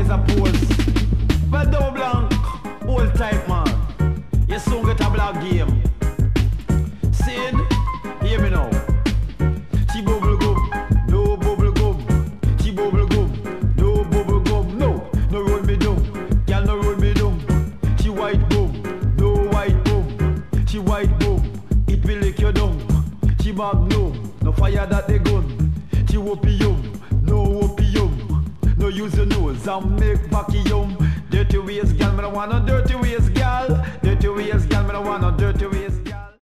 always a pose. But double blank, old type man. You soon get a black game. Sid, hear me now. She bubble gum, no bubble gum. She bubble gum, no bubble gum. No, no roll me down, girl no roll me down. She white bum, no white bum. She white bum, it will lick you down. She magnum, no fire that they gun. She opium, no opium. No use your nose and make vacuum. Dirty ways, girl, me no want no dirty ways, girl. Dirty ways, girl, me no want no dirty ways.